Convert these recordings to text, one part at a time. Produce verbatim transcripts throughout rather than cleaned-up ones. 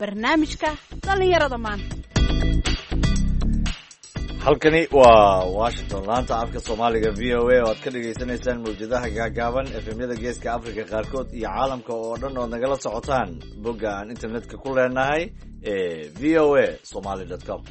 barnaamijka dhalinyarada maanta. halkani waa Washington, laanta afka Soomaaliga V O A oo aad ka dhageysanaysaan mawjadaha gaagaaban F M-yada Geeska Afrika qaarkood iyo caalamka oo dhan oo nagala socotaan bogga aan internetka ku leenahay ee v o a somali dot com.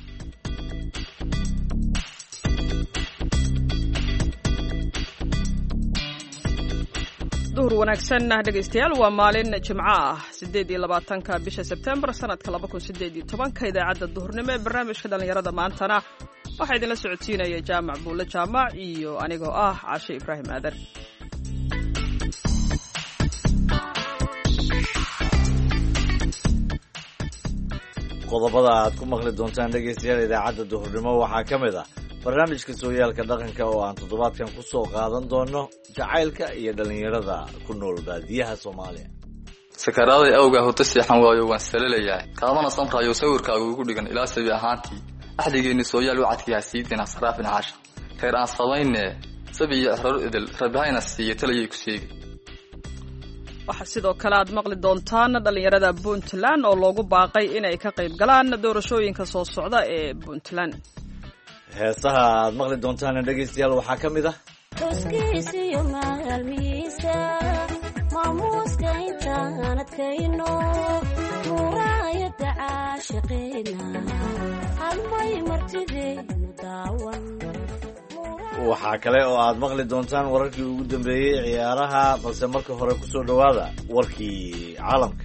duhur wanaagsan dhegaystayaal, waa maalin Jimco ah sideed iyo labaatanka bisha September sanadka laba kun sideed iyo toban. idaacadda duhurnimo ee barnaamijka dhalinyarada maantana waxaa idinla socodsiinaya Jaamac Buule Jaamac iyo anigoo ah Caashe Ibraahim Aadan. qodobada aad ku maqli doontaan dhegaystayaal idaacadda duhurnimo waxaa ka mid ah barnaamijka sooyaalka dhaqanka oo aan toddobaadkan ku soo qaadan doono jacaylka iyo dhalinyarada ku nool baadiyaha Soomaaliya. sakaraaday awgaa hota seexan waayo waan salalayaa kaadana samraayo sawirkaaga ugu dhigan ilaa sabi ahaantii axdigeeni sooyaal wacadkiyaa siidina saraafin caasha khayr aan samayne sabi iyo xrar idil rabahayna siiyo talayay ku sheegi. waxaa sidoo kale aad maqli doontaan dhalinyarada Puntland oo loogu baaqay inay ka qayb galaan doorashooyinka soo socda ee Puntland. heesaha aad maqli doontaan dhegaystayaal waxaa ka mid ah toskiisiyo maalmiisa maamuuska intaan adkayno muraayada caashiqeena halmay martideenu daawan. waxaa kale oo aad maqli doontaan wararkii ugu dambeeyey ciyaaraha, balse marka hore ku soo dhowaada warkii caalamka.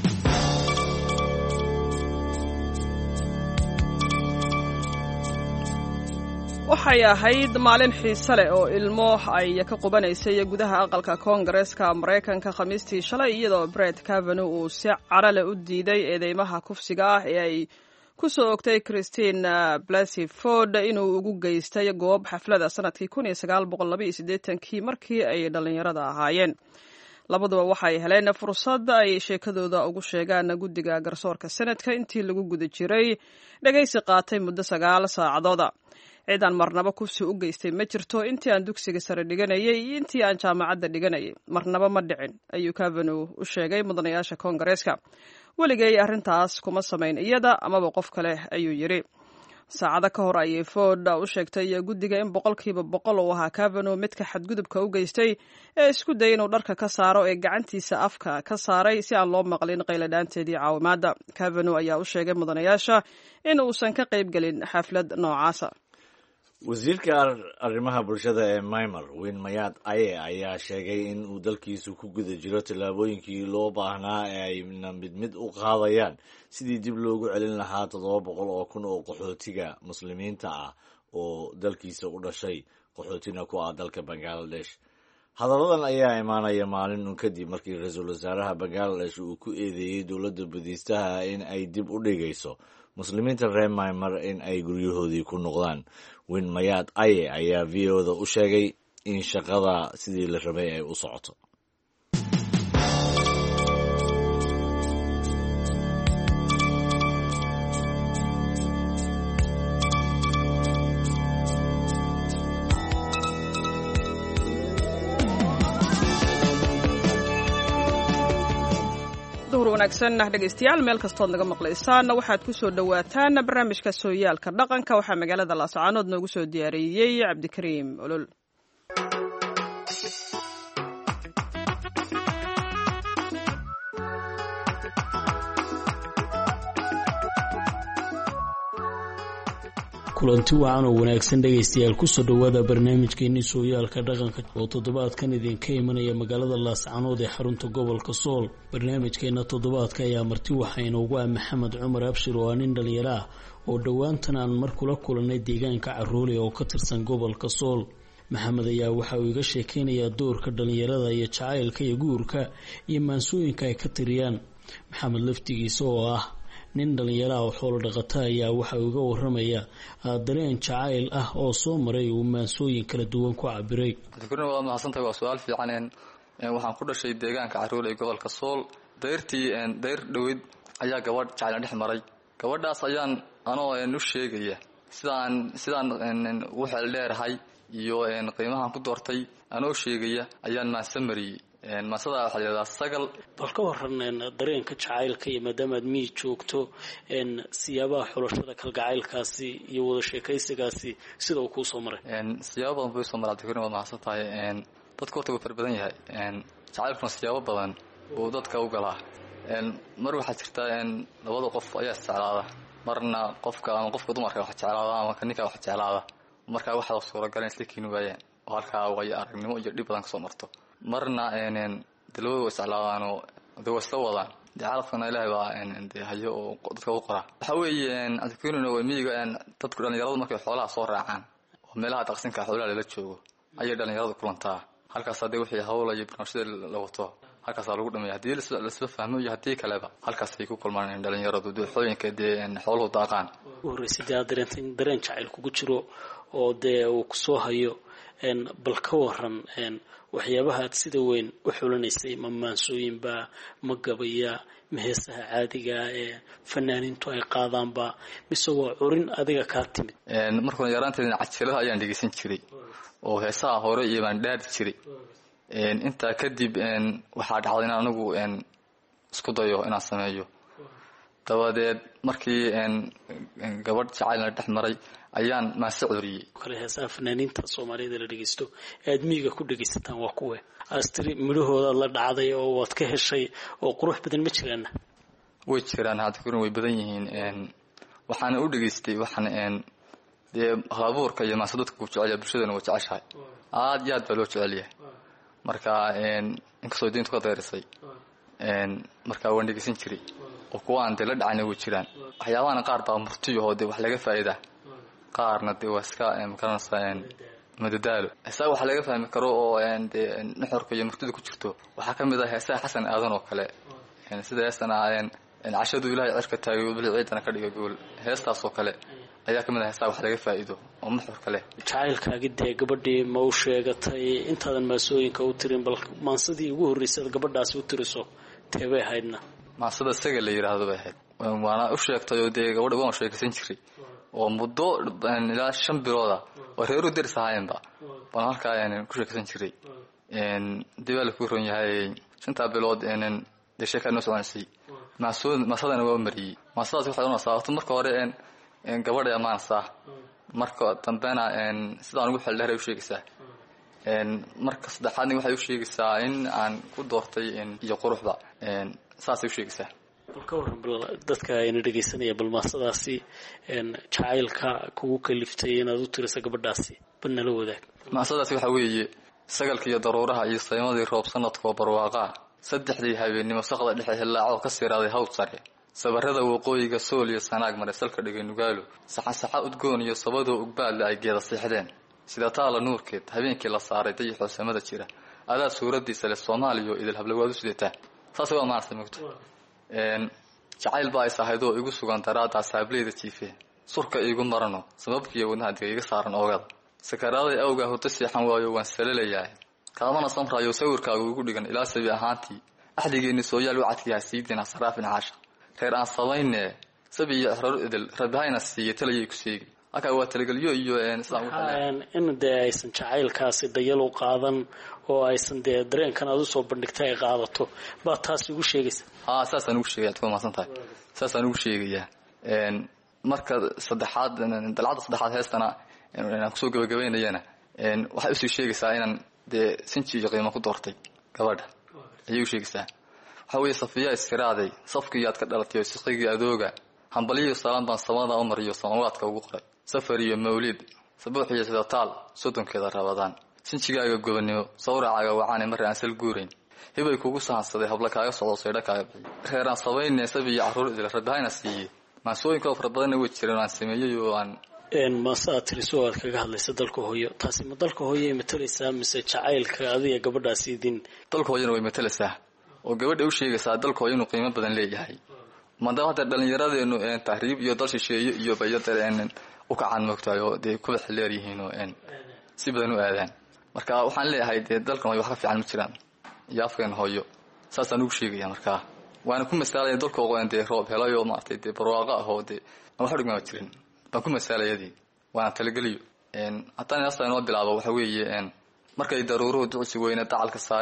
waxay ahayd maalin xiise leh oo ilmo ay ka qubanaysay gudaha aqalka koongareeska Mareykanka Khamiistii shalay, iyadoo Brett Kavanaugh uu si carale u diiday eedeymaha kufsiga ah ee ay ku soo ogtay Christine Blasey Ford inuu ugu geystay goob xaflada sanadkii kun iyo sagaal boqol laba iyo siddeetankii markii ay dhalinyarada ahaayeen. labaduba waxay heleen fursad ay sheekadooda ugu sheegaan guddiga garsoorka sanadka intii lagu guda jiray dhagaysi qaatay muddo sagaal saacadooda. ciidan marnaba kufsi u geystay ma jirto intii aan dugsiga sare dhiganayay iyo intii aan jaamacadda dhiganayay, marnaba ma dhicin, ayuu Kavanaugh u sheegay mudanayaasha koongareeska. weligay arrintaas kuma samayn iyada amaba qof kale, ayuu yidhi. saacado ka hor ayay Ford u sheegtay guddiga in boqolkiiba boqol uu ahaa Kavanaugh midka xadgudubka u geystay ee isku dayay inuu dharka ka saaro ee gacantiisa afka ka saaray si aan loo maqlin qayladhaanteedii caawimaadda. Kavanaugh ayaa u sheegay mudanayaasha in uusan ka qaybgelin xaflad noocaasa. wasiirka arrimaha bulshada ee Myanmar Win Myat Aye ayaa sheegay in uu dalkiisu ku guda jiro tallaabooyinkii loo baahnaa ee ay mid mid u qaadayaan sidii dib loogu celin lahaa toddoba boqol oo kun oo qaxootiga muslimiinta ah oo dalkiisa u dhashay qaxootina ku ah dalka Bangladesh. hadalladan ayaa imaanaya maalin un kadib markii ra-iisul wasaaraha Bangladesh uu ku eedeeyey dowladda budiistaha in ay dib u dhigayso muslimiinta reer Myanmar in ay guryahoodii ku noqdaan. Win Myat Aye ayaa V O da u sheegay in shaqada sidii la rabay ay u socoto. wanaagsan dhegaystayaal, meel kastood naga maqlaysaan waxaad ku soo dhawaataan barnaamijka sooyaalka dhaqanka. waxaa magaalada Laascaanood noogu soo diyaariyey Cabdikariim Olol. kulanti wacan oo wanaagsan dhegaystayaal, kusoo dhawaada barnaamijkeennii sooyaalka dhaqanka oo toddobaadkan idinka imanaya magaalada Laascaanood ee xarunta gobolka Sool. barnaamijkeena toddobaadka ayaa marti waxaa inoogu ah Maxamed Cumar Abshir oo ah nin dhalinyaro ah oo dhowaantan aan mar kula kulannay deegaanka Caroole oo ka tirsan gobolka Sool. maxamed ayaa waxa uu iga sheekeynayaa doorka dhalinyarada iyo jacaylka iyo guurka iyo maansooyinka ay ka tiriyaan. maxamed laftigiisa oo ah nin dhalinyaro ah oo xoolo dhaqata ayaa waxa uu iga waramaya dareen jacayl ah oo soo maray uu maansooyin kala duwan ku cabiray. Cabdikariim waa mahadsantahay, waa su'aal fiican. waxaan ku dhashay deegaanka Caroole ee gobolka Sool. deyrtii deyr dhaweyd ayaa gabadh jacayl dhex maray. gabadhaas ayaan anoo u sheegaya sidaan sidaan u xeel dheerahay iyo qiimahan ku doortay anoo sheegaya ayaan maansan mariyay. maasada waxaa la yidhahdaa sagal. bal ka waran dareenka jacaylka iyo maadaamaad miyi joogto siyaabaha xulashada kalgacaylkaasi iyo wada sheekaysigaasi sida uu kuu soo maray? siyaabo badan buu soo maray cabdikariim, waad mahadsan tahay. dadka horta wuu fara badan yahay, jacaylkuna siyaabo badan buu dadka u galaa. mar waxaa jirta labada qof ayaa isjeclaada, marna qofka ama qofka dumarka wax jeclaada ama ninka wax jeclaada, markaa waxaa suuragal in isla keeni waayaan oo halkaa way aragnimo iyo dhib badan kasoo marto. marna de labada way isjeclaadaanoo de way isla wadaan, dee calafkana ilaahay baa de hayo oo dadka u qoraa. waxaa weeye cabdikariim miyiga dadku dhalinyaradu markay xoolaha soo raacaan oo meelaha daaqsinka xoolaha lala joogo ayay dhalinyaradu kulantaa. halkaas hadee wixii hawla iyo barnaamijyada la wato halkaasaa lagu dhameeya. haddii lasla fahmo iyo haddii kaleba halkaasay ku kulmaan dhalinyaradu dooxooyinka dee xooluhu daaqaan. ugu horreysay dee aad dareentay in dareen jacayl kugu jiro oo dee uu kusoo hayo, bal ka waran waxyaabaha aad sida weyn u xulanaysay, ma maansooyinba, ma gabaya, ma heesaha caadigaa ee fanaaniintu ay qaadaanba, mise waa curin adiga kaa timid? markuna yaraanteedina cajilada ayaan dhegeysan jiray oo heesaha hore iyo baan dhaadi jiray. intaa kadib waxaa dhacday in anigu isku dayo inaan sameeyo. dabadeed markii gabadh jacaylna dhex maray ayaan maase curiyey. kale heesaha fanaaniinta soomaaliyada la dhegeysto ee aad miyiga ku dhegeysataan waa kuwe astri midhahooda la dhacday oo waad ka heshay oo qurux badan ma jiraana? way jiraan hadda way badan yihiin. waxaana u dhegeystay waxaan dee halabuurka iyo maase dadka ku jecel bulshadana waa jeceshahay, aad iyo aad baa loo jecel yahay. marka inkastoo diintu ka dayrisay markaa waan dhegeysan jiray oo kuwa aan dee la dhacayna way jiraan. waxyaabahana qaar baa murtiyahoo dee wax laga faa'iida, qaarna dee waa iska makaranaysaa madadaalo. heesaha wax laga fahmi karo oo dee nuxurka iyo murtida ku jirto waxaa ka mid ah heesaha xasan aadan oo kale, sida heestan cashadu ilaahay cirka taagay bili ciidana ka dhiga gool. heestaas oo kale ayaa ka mid ah heesaha wax laga faa'iido oo nuxurka leh. jacaylkaagi dee gabadhii ma u sheegatay intaadan maasooyinka u tirin? bal maansadii ugu horreysay ad gabadhaasi u tiriso teebay ahaydna? maasada sagal la yidhaahdo bay ahayd. waana u sheegtay oo dee gabadha waan sheekaysan jiray oo muddo ilaa shan bilooda oo reeru deris ahaayeenba baan halkaa ku sheekaysan jiray. dib baa laku ron yahay shantaa bilood dee sheekaa noo soconaysay. maasadana waa mariyey. maasadaas waxay unaysaa horta marka hore gabadhay amaanaysaa, marka dambena sidaan ugu xeldheeray u sheegaysaa. marka saddexaadna waxay u sheegaysaa in aan ku doortay iyo quruxda, saasay u sheegaysaa. bal ka waran bal dadka ayna dhegaysanaya bal maasadaasi jacaylka kugu kaliftay inaad u tiriso gabadhaasi bal nala wadaag. maasadaasi waxaa weeye sagalka iyo daruuraha iyo saymadii roob sanadkoo barwaaqaa, saddexdii habeennimo saqda dhexe hillaacoo ka siiraaday hawd sare, sabarrada waqooyiga sool iyo sanaag maray salka dhigay nugaalo, saxasaxa udgoon iyo sabadoo ugbaadle ay geeda siixdeen, sida taala nuurkeed habeenkii la saaray dayixoo samada jira, adaa suuraddiisa leh soomaaliyo idil hablawaad u sidataa. saasay waa maartay mugta. jacayl baa is ahayd oo igu sugan daraaddaa saableyda jiifee, surka iigu marano sababkiiyo wadnaha diga iga saaran oogada, sakaraaday awgaa hurdo seexan waayo waan salalayahay, kaamana samraayo sawirkaagu igu dhigan ilaa sabi ahaantii, axdigeenni sooyaal wacadkiiha siidiina saraafin caasha, reer aan sabaynee sabi iyo exraro idil rabahayna siiya talayay ku seegi. halkaa waa talagelyo iyo in dee aysan jacaylkaasi dayal u qaadan oo aysan dee dareenkan aad usoo bandhigtay ay qaadato baa taas ugu sheegaysa? ha saasaan ugu sheegaya. ad ku mahadsan tahay. saasaan ugu sheegayaa. marka saddexaad dalcadda saddexaad heestana aan kusoo gabagabaynayana waxay usii sheegaysaa inaan dee sinji iyo qiimo ku doortay gabadha ayay u sheegaysaa. waxaa weeye safiyaa iskiraaday safkiiyaad ka dhalatay siqigii adooga, hambaliyo salaan baan samada u mariyo samawaadka ugu qoray, safar iyo mawlid sabuux iyo sida taal soddonkeeda rabadaan, sinjigaaga gobonnimo sawracaaga wacaane marre aan sal guurayn, hibay kugu sahansaday habla kaaga socdo saydha kaaga bixiy, reeraan sabaynee sabi iyo carruur idil rabahayna siiyey. maasooyinkao fara badanna way jireen aan sameeyey oo aan maase aad tiriso aad kaga hadlaysa dalka hooyo. taasi ma dalka hooyoay matalaysaa mise jacaylka adiga gabadhaasi idin? dalka hooyana way matalaysaa oo gabadha u sheegaysaa dalka hooyo inuu qiimo badan leeyahay. madaba hadda dhallinyaradeenu tahriib iyo dal shisheeye iyo bayada u kacaan moogtahay oo dee kuba xileer yihiin oo si badan u aadaan. marka waxaan leeyahay dee dalkan hooyo wax ka fiican ma jiraan iyo afkeen hooyo. saasaan ugu sheegaya. markaa waana ku masaalaya dalka oo dee roob helayo maartay dee barwaaqo ah oo dee wax dhigma ma jirin baan ku masaalayadii waana talageliyo. haddana astaan oo bilaabo waxa weeye markay daruuruhu ducsi weyna dacalka saareen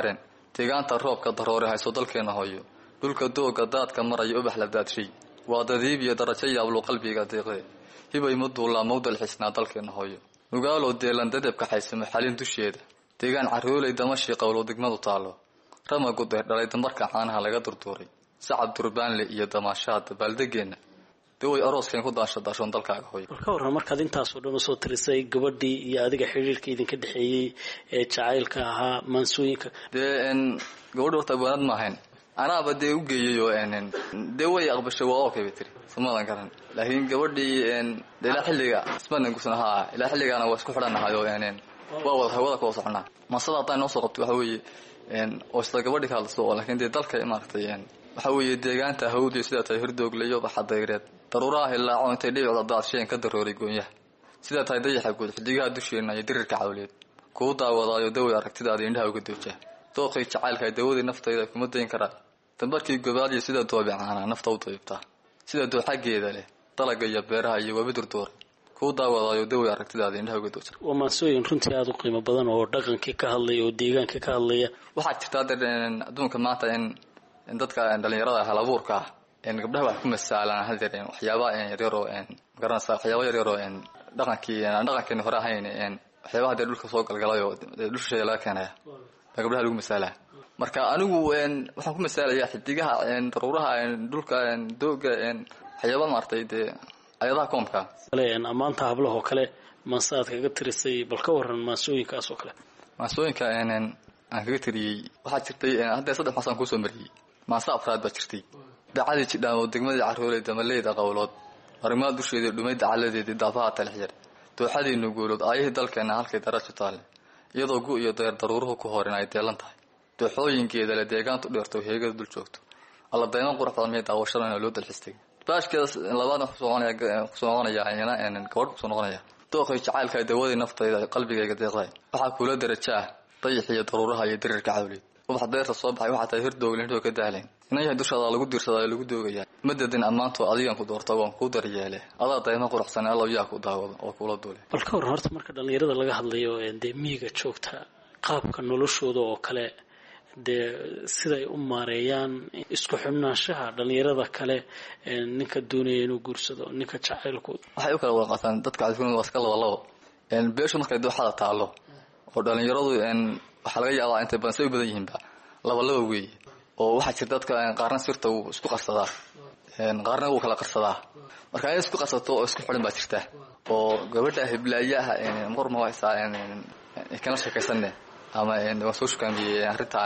deegaanta roobka daroore hayso dalkeena hooyo dhulka dooga daadka maraya ubax la daadshay waa dadiib iyo darajo yaablo qalbiga deeqde hibay muduula mawdal xisnaa dalkeena hooyo nugaalo deelan dadabka xaysimo xalin dusheeda deegaan caroolay damashi qowlo degmadu taalo rama gudeer dhalay damarka caanaha laga durduuray sacab durbaanle iyo damaashaad baldegeena daway arooskeen ku daasho daashoon dalkaaga hooyo marka waran markaad intaas oo dhan u soo tirisay gabadhii iyo adiga xiriirka idinka dhaxeeyay ee jacaylka ahaa maansooyinka dee en gabadhu horta banad ma ahayn anaaba dee u geeyay oo en dee way aqbashay waa okay bitri samadan garan laakiin gabadhii en ilaa xilliga ismanan gusnaha ilaa xilligaana waa isku xidhanahay oo en waa wada hawada ku soconaa masada haday noo soo qabto waxa weeye en oo isla gabadhii ka hadlayso laakiin dee dalka imaartay en waxa weeye deegaanta hawdii sida tahay hirdoogliyo baxadayreed daruuraha ilaa intay dhibicda daadsheen ka darooray goonyaha sida tahay dayaxa guud xidigaha dusheena iyo dirirka cawleed kugu daawadaayo daway aragtidaada indhaha uga dooja dooqay jacaylka dawadii naftayda kuma dayn karaa dambarkii gobaaliyo sida doobicaana nafta u dayibtaa sida dooxageeda leh dalaga iyo beeraha iyo wabi durduuray kugu daawadaayo daway aragtidaada indhaha uga dooja waa maansooyin runtii aada u qiimo badan oo dhaqankii ka hadlaya oo deegaanka ka hadlaya waxaa jirta adduunka maanta in dadka dhalinyarada halabuurka ah gabdhaha wax ku masaalaan hadeer waxyaabaha yaryar oo magaranaysa waxyaaba yaryar oo dhaqankii dhaqankeeni hore ahayn waxyaabaha dee dhulka soo galgalay oo dhulsheeda laga keenaya baa gabdhaha lagu masaalaa marka anigu waxaan ku masaalayaa xidigaha daruuraha dhulka dooga waxyaaba maartay dee ayadaha koomka ammaanta hablahoo kale maasaad kaga tirisay bal ka waran maansooyinkaas oo kale maansooyinka aan kaga tiriyey waxaa jirtay haddee saddex maasaan kusoo mariyey maasa afraad baa jirtay dacadii jidhaan oo degmadii caroolay damaleyda qowlood arrimaha dusheedii dhumayda caladeedii daafaha talixyar dooxadii nuguulood aayihii dalkeena halkay darajo taale iyadoo gu iyo deer daruuruhu ku horin ay deelan tahay dooxooyinkeeda le deegaantu dheerto heegada dul joogto alla dayman quruxda miyay daawashadana loo dalxistay baashkeedas labaadna kusoo noqonaya gabadh kusoo noqonaya dooqay jacaylka dawadii naftayda qalbigayga deeqday waxaa kuula darajaa dayaxiyo daruuraha iyo dirirka cawleed ubax deerta soo baxay waxaa tahay hirdooglintoo ka daalayn inan yahay dushaada lagu diirsadaa lagu doogaya madadin ammaanto adigan ku doorta waan kuu daryeele adaa dayma quruxsan allow yaa ku daawado oo kula duule bal ka waran horta marka dhalinyarada laga hadlayo dee miyiga joogta qaabka noloshooda oo kale dee siday u maareeyaan isku xubnaanshaha dhalinyarada kale ninka doonaya inuu guursado ninka jacaylku waxay u kala wada qaataan dadka cadkunada waa iska laba labo beeshu markay dooxada taalo oo dhalinyaradu waxaa laga yaabaa intay badan say u badan yihiinba laba laba weeye oo waxaa jirta dadka qaarna sirta wuu isku qarsadaa qaarna wuu kala qarsadaa marka inay isku qarsato oo isku xidhan baa jirta oo gabadha hiblaayaha mar ma haysaa kana sheekaysanne ama waan soo shukaamiyey arrintaa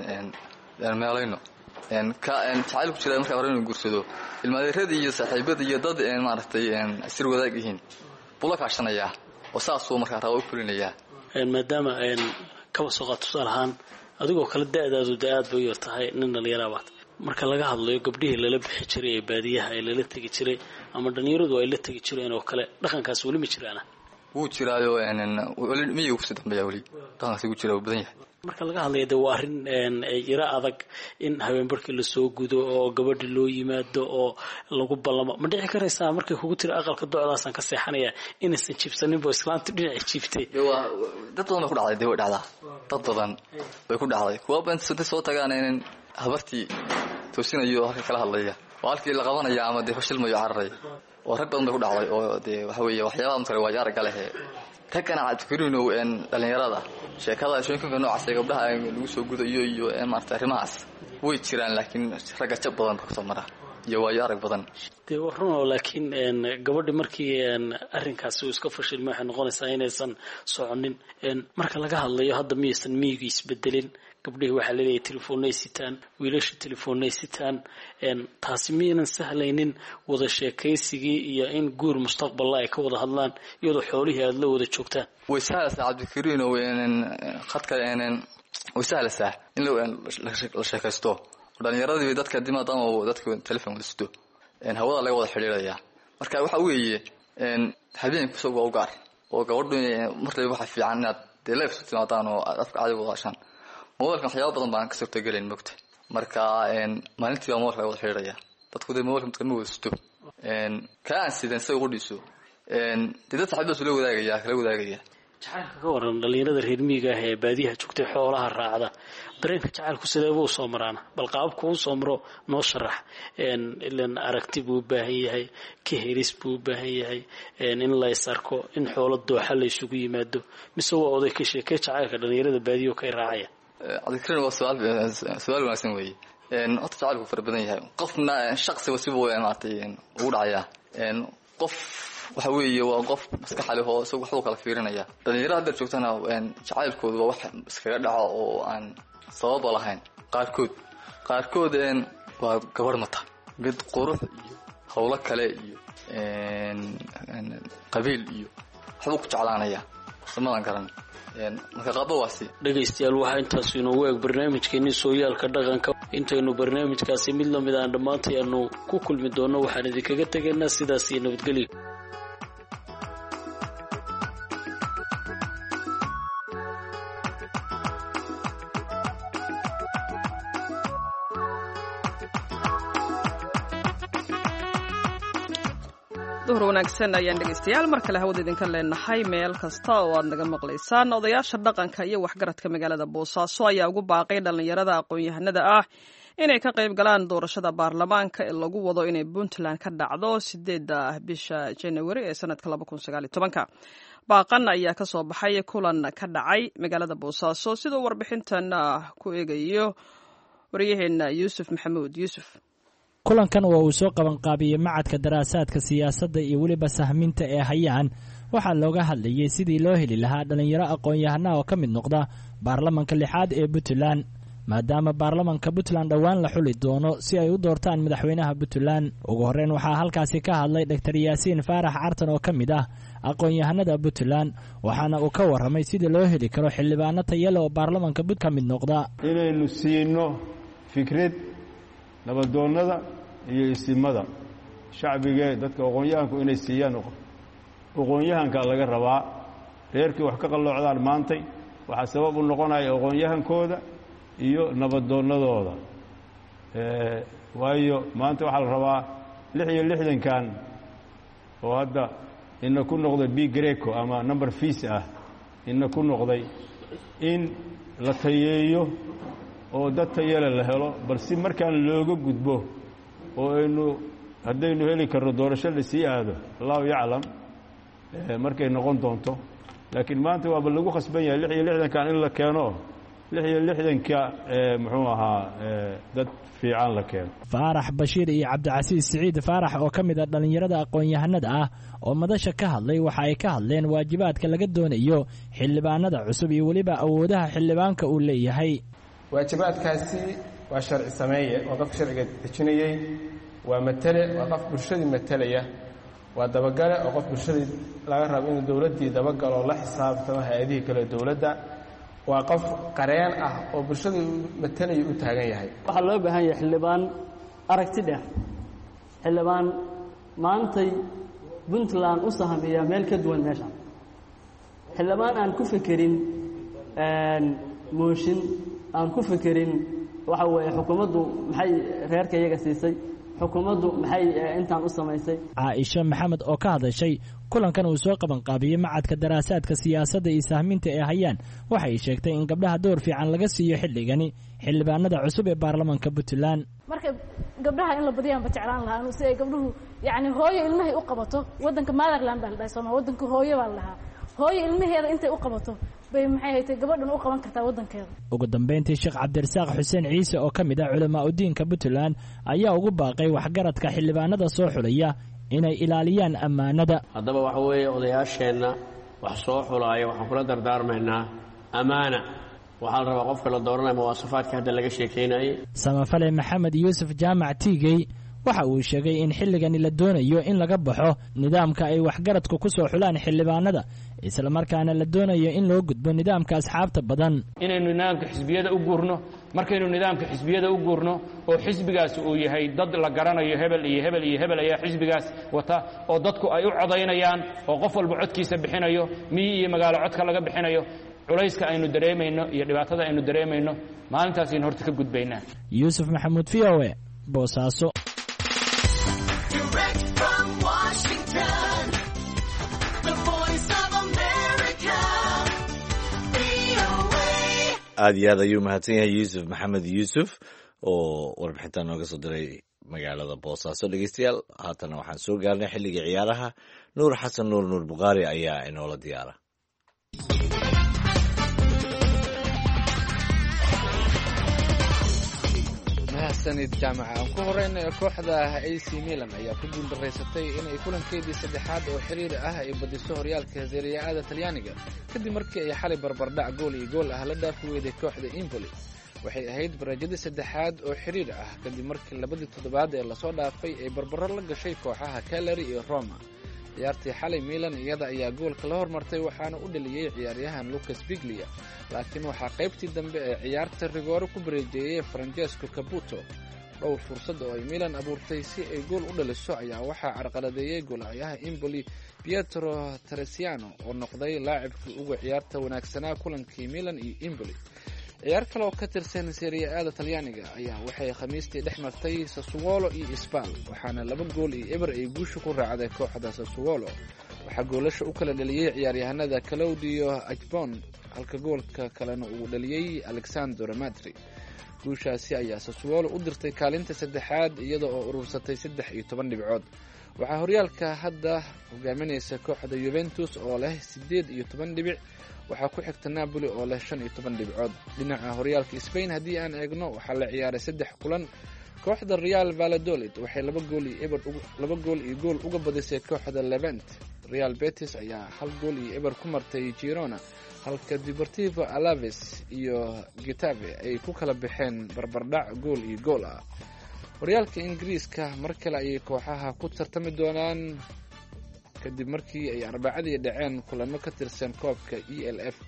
meelayno ka jacayl ku jira markaa hore inuu guursado ilmaadeeradii iyo saaxiibadii iyo dad maaragtay sir wadaag yihiin buu la kaashanayaa oo saasuu markaa raba u fulinayaa maadaama kaba soo qaad tusaale ahaan adigoo kale da-daadu de aad bay u yar tahay nin dhalinyara baad marka laga hadlayo gabdhihii lala bixi jiray ee baadiyaha ee lala tegi jiray ama dhalinyaradu ay la tegi jireen oo kale dhaqankaas weli ma jiraana wuu jiraayo weli miyiga kusii dambeeya weli dhaqankaasi wuu jiraa wuu badan yahay marka laga hadlaya de waa arrin yaro adag in habeenbarkii lasoo gudo oo gabadhi loo yimaado oo lagu ballamo ma dhici karaysaa markay kugu tiri aqalka docdaasaan ka seexanaya inaysan jiibsaninbo islaanta dhinaci jiibtay dad badan bay ku dhacday de way dhacdaa dad badan bay ku dhacday kuwa bantay soo tagaan in habartii toosinayo halka kala hadlaya oo halkii la qabanaya ama dee fashilmayo cararaya oo rag badan bay ku dhacday oo dee waxa weeye waxyaabaha matale waa yaaraga lehe ragana cadkurino dhalinyarada sheekada shooyinka noocaas ee gabdhaha lagu soo gudayo iyo maarta arrimahaas way jiraan laakiin ragga jab badan ba kusoo mara iyo waayo arag badan dee warruno laakiin gabadhi markii arrinkaasi uu iska fashilmay waxay noqonaysaa inaysan soconin marka laga hadlayo hadda miyaysan miyiga isbedelin gabdhihii waxaa laleeyahay telefoonnay sitaan wiilasha telefoonnay sitaan taasi miyaynan sahlaynin wada sheekaysigii iyo in guur mustaqballa ay ka wada hadlaan iyadoo xoolihii aada la wada joogtaan way sahlaysaa cabdikariino khadka way sahlaysaa in la sheekaysto dhalinyaradii dadka dimaadama dadka telefon wada sido hawada laga wada xidhiidhayaa marka waxa weeye habeenku isagu waa u gaar oo gabadhu marlay waxa fiican inaad dee leef su timaadaan oo afka caadi wada hashaan mobilkan waxyaaba badan baan ka suurtagelayn mogta marka maalintii baa mobilka laga wada xidhiidhayaa dadku dee mobilka dadka ma wada sido kaa aan sidan isaga qudhiiso dee dad saxiibadaas ula wadaagaya kala wadaagaya jacaylka ka waran dhalinyarada reer miyiga ah ee baadiyaha joogtay xoolaha raacda dareenka jacaylku sideebuu soo maraana bal qaabku u soo maro noo sharax ilan aragti buu u baahan yahay ka heris buu u baahan yahay in la is arko in xoolo dooxa la isugu yimaado mise waa oday ka sheekee jacaylka dhalinyarada baadiyo kay raacaya cabdikariin waa su-aal su-aal wanaagsan weeye horta jacaylku fara badan yahay qofna shaqsi wasiba way maatay ugu dhacayaa qof waxa weeye waa qof maskax leh oo isagu wuxuu kala fiirinaya dhalinyarada hadda joogtana jacaylkoodu waa wax iskaga dhaco oo aan sabab lahayn qaarkood qaarkood waa gabar mata mid qurux iyo hawlo kale iyo qabiil iyo waxbuu ku jeclaanaya samadan garan marka qaabo waasi dhegaystayaal waxaa intaas inoogu eeg barnaamijkeennii sooyaalka dhaqanka intaynu barnaamijkaasi mid lamid aan dhammaantayaanu ku kulmi doonno waxaan idinkaga tegaynaa sidaas iyo nabadgelyo duhur wanaagsan ayaan dhegaystayaal mar kale hawada idinka leenahay meel kasta oo aad naga maqlaysaan odayaasha dhaqanka iyo waxgaradka magaalada boosaaso ayaa ugu baaqay dhallinyarada aqoon-yahanada ah inay ka qayb galaan doorashada baarlamaanka ee lagu wado inay puntland ka dhacdo sideeda bisha januari ee sanadka laba kun sagaal iyo tobanka baaqan ayaa ka soo baxay kulan ka dhacay magaalada boosaaso sidoo warbixintan ku eegayo waryaheena yuusuf maxamuud yuusuf kulankan oo uu soo qabanqaabiyey macadka daraasaadka siyaasadda iyo weliba sahminta ee hayaan waxaa looga hadlayey sidii loo heli lahaa dhallinyaro aqoon-yahana oo ka mid noqda baarlamanka lixaad ee puntland maadaama baarlamanka puntland dhowaan la xuli doono si ay u doortaan madaxweynaha puntland ugu horreyn waxaa halkaasi ka hadlay doctor yaasiin faarax cartan oo ka mid ah aqoon-yahanada puntland waxaana uu ka warramay sidii loo heli karo xildhibaano tayale oo baarlamanka put ka mid noqda inaynu siino fikrad nabadoonnada iyo isimada shacbigee dadka aqoon-yahanku inay siiyaan aqoon-yahanka laga rabaa reerkii wax ka qalloocdaan maantay waxaa sabab u noqonaya aqoon-yahankooda iyo nabadoonnadooda waayo maanta waxaa la rabaa lix iyo lixdankan oo hadda ina ku noqday b greco ama number fees ah ina ku noqday in la tayeeyo oo dad tayale la helo bal si markaan looga gudbo oo aynu haddaynu heli karno doorasho la sii aado allahu yaclam markay noqon doonto laakiin maanta waaba lagu khasban yahay lix iyo lixdankan in la keeno lix iyo lixdanka muxuu ahaa dad fiican la keeno faarax bashiir iyo cabdicasiis siciid faarax oo ka mid ah dhallinyarada aqoon-yahanada ah oo madasha ka hadlay waxa ay ka hadleen waajibaadka laga doonayo xildhibaanada cusub iyo weliba awoodaha xildhibaanka uu leeyahay waajibaadkaasi waa sharci sameeye waa qofka sharciga dejinayey waa matale waa qof bulshadii matalaya waa dabagale oo qof bulshadii laga rabo inuu dowladdii dabagalo oo la xisaabtamo hay-adihii kale dowladda waa qof qareen ah oo bulshadii matalaya u taagan yahay waxaa loo baahan yahay xildhibaan aragti dheer xildhibaan maantay puntland u sahamiya meel ka duwan meeshan xildhibaan aan ku fekerin mooshin aan ku fekerin waxa weeye xukuumaddu maxay reerka iyaga siisay xukuumaddu maxay intaan u samaysay caaisha maxamed oo ka hadashay kulankan uu soo qabanqaabiyey macadka daraasaadka siyaasadda iyo sahminta ee hayaan waxay sheegtay in gabdhaha door fiican laga siiyo xilligani xildhibaanada cusub ee baarlamanka puntland marka gabdhaha in la badiyaanba jeclaan lahaa si ay gabdhuhu yacni hooyo ilmahay u qabato waddanka motherland baa la dhahay sooma waddanka hooyo baa la dhahaa hooyo ilmaheeda intay u qabato bay maxay haytay gabadhan u qaban kartaa waddankeeda ugu dambeyntii sheekh cabdirasaaq xuseen ciise oo ka mid ah culamaa udiinka puntland ayaa ugu baaqay waxgaradka xildhibaanada soo xulaya inay ilaaliyaan ammaanada haddaba waxa weeye odayaasheenna wax soo xulaaya waxaan kula dardaarmaynaa ammaana waxaa la rabaa qofka la dooranaya muwaasafaadkii hadda laga sheekaynayay samafale maxamed yuusuf jaamac tiigey waxa uu sheegay in xilligani la doonayo in laga baxo nidaamka ay waxgaradku ku soo xulaan xildhibaanada isla markaana la doonayo in loo gudbo nidaamka asxaabta badan inaynu nidaamka xisbiyada u guurno markaynu nidaamka xisbiyada u guurno oo xisbigaas uu yahay dad la garanayo hebel iyo hebel iyo hebel ayaa xisbigaas wata oo dadku ay u codaynayaan oo qof walba codkiisa bixinayo miyi iyo magaalo codka laga bixinayo culayska aynu dareemayno iyo dhibaatada aynu dareemayno maalintaasaynu horta ka gudbaynaa yuusuf maxamuud v o e boosaaso Washington, the voice of America. aada iyo aad ayuu mahadsan yahay yuusuf maxamed yuusuf oo warbixintan nooga soo diray magaalada boosaaso. dhegeystayaal haatana waxaan soo gaarnay xilligii ciyaaraha. nuur xasan nuur nuur bukhaari ayaa inoola diyaara. mahadsanid jaamaca. aan ku horeynayo kooxda A C Milan ayaa ku guuldareysatay inay kulankeedii saddexaad oo xiriir ah ay badiso horyaalka Serie A Talyaaniga kadib markii ay xalay barbardhac gool iyo gool ah la dhaafi weyday kooxda Empoli. waxay ahayd barajadii saddexaad oo xiriir ah kadib markii labadii toddobaad ee lasoo dhaafay ay barbaro la gashay kooxaha Cagliari iyo Roma. ciyaartii xalay Milan iyada ayaa goolka la hormartay waxaana u dhaliyay ciyaaryahan Lucas Biglia, laakiin waxaa qaybtii dambe ee ciyaarta rigooro ku bareejeeyay Francesco Caputo. dhowr fursad oo ay Milan abuurtay si ay gool u dhaliso ayaa waxaa carqaladeeyay goolahayaha Empoli Pietro Teresiano oo noqday laacibkii ugu ciyaarta wanaagsanaa kulankii Milan iyo Empoli. ciyaar kale oo ka tirsan Serie A Talyaaniga ayaa waxay khamiistii dhex martay Sassuolo iyo Spal, waxaana laba gool iyo eber ay guusha ku raacday kooxda Sassuolo. waxaa goolasha u kala dhaliyay ciyaaryahanada Claudio Agbon, halka goolka kalena uu dhaliyay Alexandro Madri. guushaasi ayaa Sassuolo u dirtay kaalinta saddexaad iyada oo urursatay saddex iyo toban dhibcood. waxaa horyaalka hadda hogaaminaysa kooxda Juventus oo leh siddeed iyo toban dhibic, waxaa ku xigta Napoli oo leh shan iyo toban dhibcood. dhinaca horyaalka Spain haddii aan eegno waxaa la ciyaaray saddex kulan. kooxda Real Valladolid waxay laba gool iyo eber laba gool iyo gool uga badisay kooxda Levante. Real Betis ayaa hal gool iyo eber ku martay Girona, halka Deportivo Alaves iyo Getafe ay ku kala baxeen barbardhac gool iyo gool ah. horyaalka Ingiriiska mar kale ayay kooxaha ku tartami doonaan kadib markii ay arbacadii dhaceen kulamo ka tirsan koobka E L F.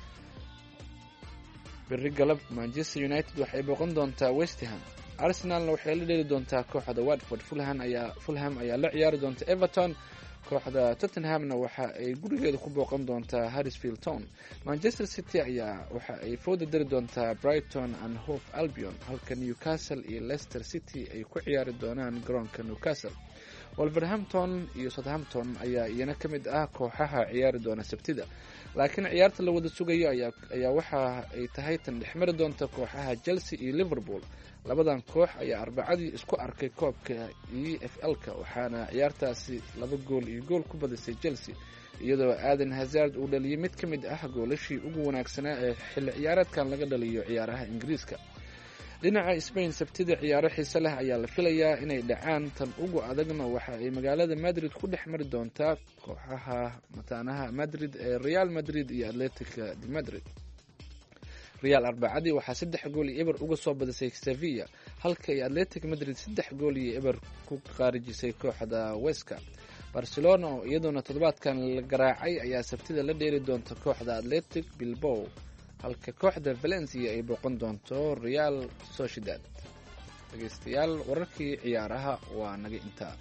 berri galab Manchester United waxay boqon doontaa West Ham, Arsenalna waxay la dheeli doontaa kooxda Watford, Fulham ayaa Fulham ayaa la ciyaari doonta Everton, kooxda Tottenhamna waxa ay gurigeeda ku booqan doontaa Huddersfield Town. Manchester City ayaa waxa ay fooda dari doontaa Brighton and Hove Albion, halka Newcastle iyo Leicester City ay ku ciyaari doonaan garoonka Newcastle. Wolverhampton iyo Southampton ayaa iyana ka mid ah kooxaha ciyaari doona Sabtida, laakiin ciyaarta la wada sugayo ayaa ayaa waxa ay tahay tan dhexmari doonta kooxaha Chelsea iyo Liverpool. labadan koox ayaa arbacadii isku arkay koobka E F L-ka, waxaana ciyaartaasi laba gool iyo gool ku badisay Chelsea, iyadoo Eden Hazard uu dhaliyay mid ka mid ah goolashii ugu wanaagsanaa ee xilli ciyaareedkan laga dhaliyo ciyaaraha Ingiriiska. dhinaca Spain Sabtida ciyaaro xiiso leh ayaa la filayaa inay dhacaan, tan ugu adagna waxa ay magaalada Madrid ku dhex mari doontaa kooxaha mataanaha Madrid ee Real Madrid iyo Atletico de Madrid. Real arbacadii waxaa saddex gool iyo eber uga soo badisay Sevilla, halka ay Atletico Madrid saddex gool iyo eber ku qaarijisay kooxda Huesca. Barcelona oo iyaduna toddobaadkan la garaacay ayaa Sabtida la dheeli doonta kooxda Athletic Bilbao, halka kooxda Valencia ay boqon doonto Real Sociedad. dhegeystayaal wararkii ciyaaraha waa naga intaa.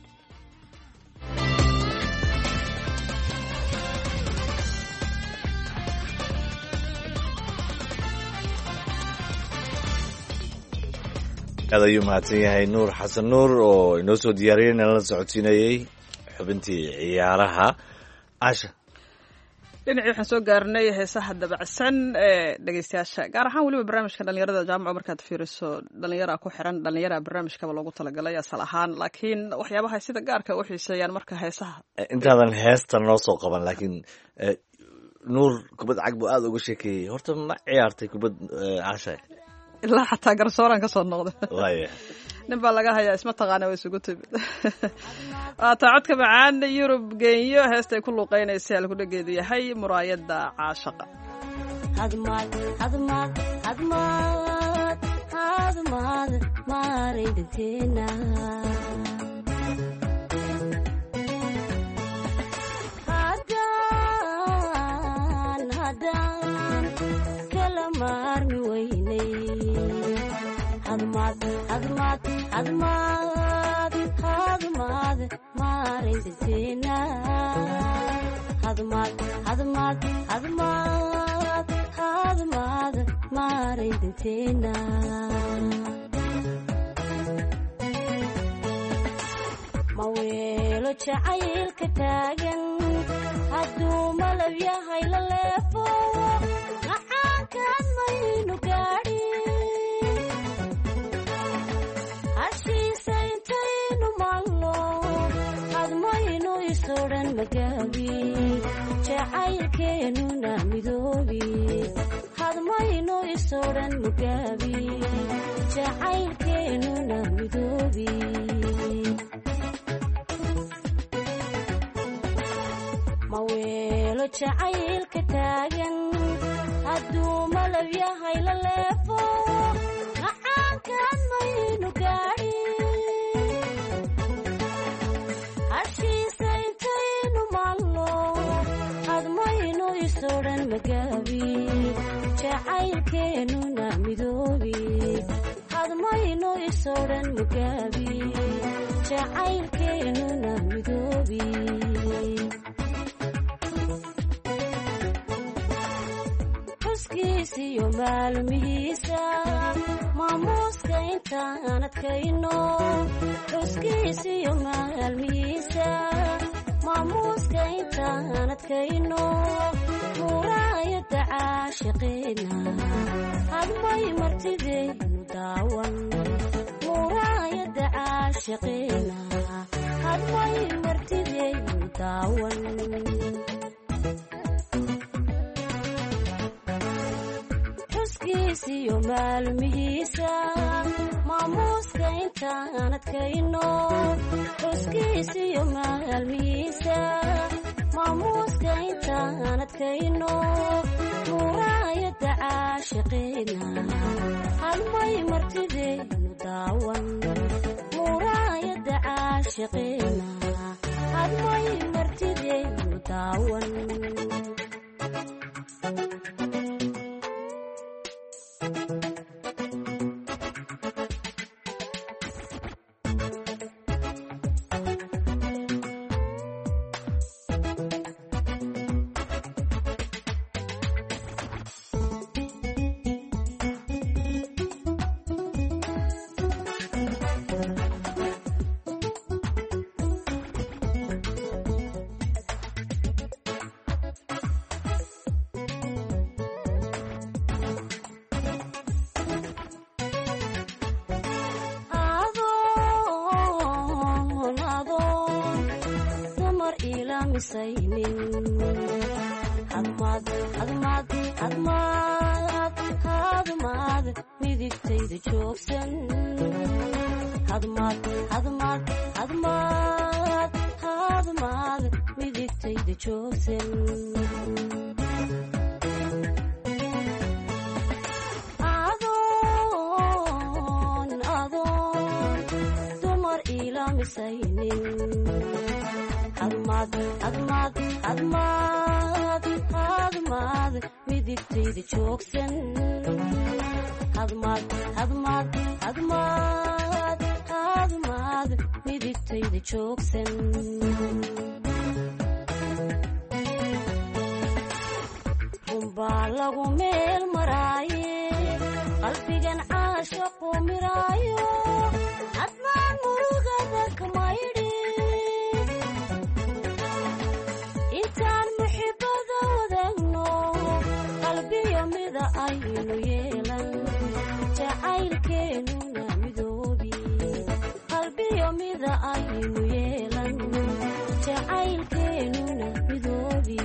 aad ayuu mahadsan yahay nuur xasan nuur oo inoo soo diyaariyey nala socodsiinayey xubintii ciyaaraha. casha dhinacii waxaan soo gaarnay heesaha dabacsan ee dhegeystayaasha, gaar ahaan weliba barnaamijka dhalinyarada jaamaca. markaad fiiriso dhalinyara ku xiran, dhalinyara barnaamijkaba loogu talagalay asal ahaan, laakiin waxyaabaha sida gaarka u xiiseeyaan marka heesaha. intaadan heesta noo soo qaban, laakiin nuur kubad cag buu aada uga sheekeeyey. horta ma ciyaartay kubad casha? ilaa xataa garsooraan ka soo noqda. waaya nin baa laga hayaa isma taqaana way isugu timid. waataa codka macaan Yurub Genyo heestay ku luuqeynaysa halku dhageedu yahay muraayada caashaqa. hadmaad hadmaad hadmaad hadmaad maaraydanteena haddaan haddaan kala maarmi weynay hadmaad hadmaad hadmaad hadmaad maaraydanteena hadmaad hadmaad hadmaad hadmaad maaraydanteena ma weelo jacaylka taagan hadduu malab yahay la leefo macaankaan maynu gaabi jacaylkeennuna midoobi ma weelo jacaylka taagan hadduu malab yahay la leefo macaankaan maynu gaadhi hashiisa intaynu maalno hadmaynu isodhan magaabi jacaylkeennuna midoobi hadmaynu isodhan magaabi jacaylkeennuna midoobi xuskiisiyo maalmihiisa maamuuska intaan adkayno xuskiisiyo maalmihiisa maamuuska intaan adkayno muraayadda caashiqeena hadmay martideynu daawan muraayadda caashiqeena hadmay martideynu daawan xuskiisiyo maalmihiisa maamuuska intaan adkayno xuskiisiyo maalmihiisa maamuuska intaan adkayno muraayadda caashiqeena hadmay martideynu daawan muraayadda caashiqeena hadmay martideynu daawan hadmaad hadmaad hadmaad hadmaad midigtayda joogsan hadmaad hadmaad hadmaad hadmaad midigtayda joogsan adoon adoon dumar ilaamisaynin hadmaad hadmaad hadmaad hadmaad midigtayda joogsan hadmaad hadmaad hadmaad hadmaad midigtayda joogsan runbaa lagu meel maraaye qalbigan caashaqu miraayo hadmaan murugada kamaydhi intaan muxibada wadaagno qalbiyo mida aynu yeelan jacaylkeennuna midoobi qalbiyo mida aynu yeelan jacaylkeennuna midoobi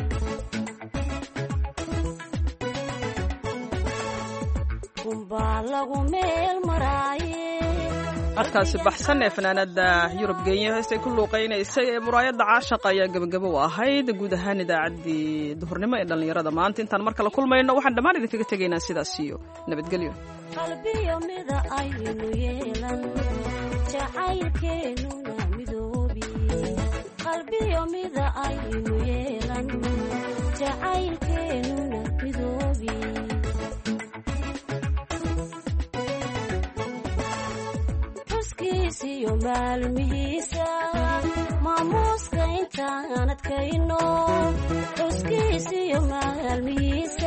runbaa lagu meel maraaye codkaasi baxsan ee fanaanada yurub genya heestay ku luuqaynaysay ee muraayadda caashaqa ayaa gebagabo u ahayd guud ahaan idaacaddii duhurnimo ee dhallinyarada maanta intaan mar kale kulmayno waxaan dhammaan idinkaga tegaynaa sidaas iyo nabadgelyo qalbiyo mida aynu yeelan jacaylkeennuna midoobi qalbiyo mida aynu yeelan jacaylkeennuna midoobi xuskiisiyo maalmihiisa maamuuska intaan adkayno xuskiisiyo maalmihiisa